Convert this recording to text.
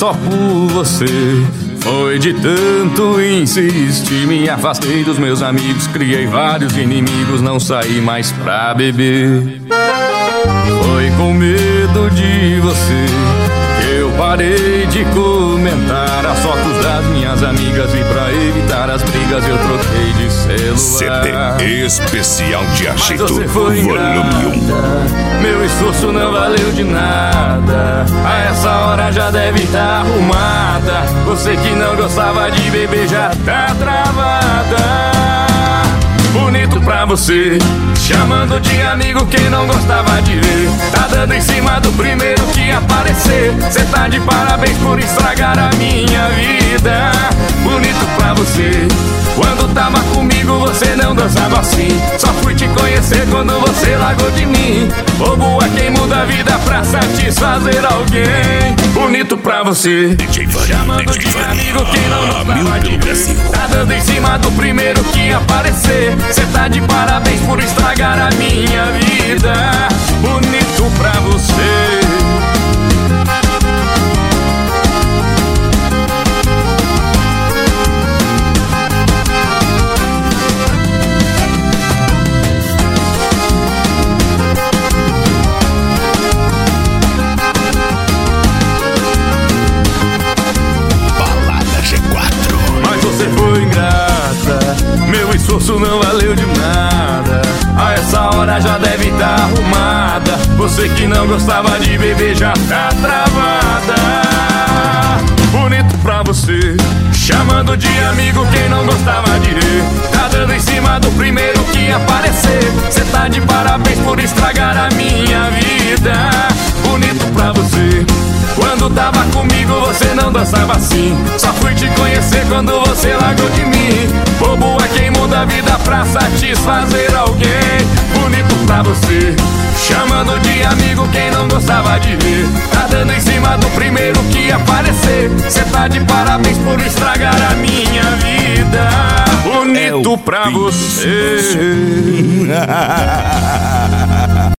só por você. Foi de tanto insistir, me afastei dos meus amigos, criei vários inimigos, não saí mais pra beber. Foi com medo de você que eu parei de comentar as fotos das minhas amigas, e pra evitar as brigas eu troquei de celular. CD especial de Agito, Mas você foi volume 1. Meu esforço não valeu de nada. A essa hora já deve estar arrumada. Você que não gostava de beber já tá travada. Bonito pra você, chamando de amigo quem não gostava de ver. Tá dando em cima do primeiro que aparecer. Cê tá de parabéns por estragar a minha vida. Bonito pra você, quando tava comigo você não dançava assim. Só fui te conhecer quando você largou de mim. Bobo é quem muda a vida pra satisfazer alguém. Bonito pra você, chamando de amigo quem não gostava de ver. Tá dando em cima do primeiro que aparecer. Cê tá de parabéns por estragar a minha vida. Bonito pra você. Meu esforço não valeu de nada. A essa hora já deve estar arrumada. Você que não gostava de beber já tá travada. Bonito pra você, chamando de amigo quem não gostava de ver. Tá dando em cima do primeiro que aparecer. Cê tá de parabéns por estragar a minha vida. Bonito pra você, quando tava comigo você não dançava assim. Só fui te conhecer quando você largou de mim. Bobo é quem muda a vida pra satisfazer alguém. Bonito pra você, chamando de amigo quem não gostava de ver. Tá dando em cima do primeiro que aparecer. Cê tá de parabéns por estragar a minha vida. Bonito pra você.